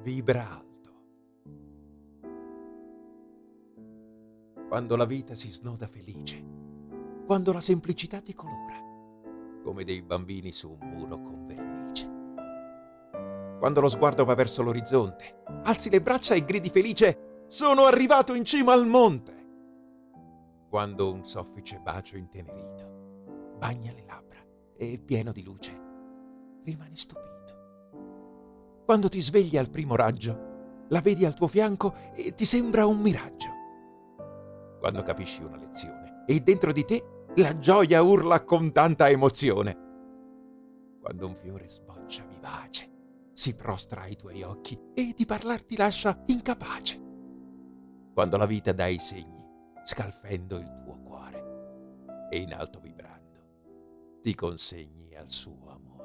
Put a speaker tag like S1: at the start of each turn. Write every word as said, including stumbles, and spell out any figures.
S1: vibra alto. Quando la vita si snoda felice, quando la semplicità ti colora, come dei bambini su un muro con vernice. Quando lo sguardo va verso l'orizzonte, alzi le braccia e gridi felice: sono arrivato in cima al monte! Quando un soffice bacio intenerito bagna le labbra e, pieno di luce, rimani stupito. Quando ti svegli al primo raggio, la vedi al tuo fianco e ti sembra un miraggio. Quando capisci una lezione e dentro di te la gioia urla con tanta emozione. Quando un fiore sboccia vivace, si prostra ai tuoi occhi e di parlar ti lascia incapace. Quando la vita dà i segni, scalfendo il tuo cuore, e in alto vibrando ti consegni al suo amore.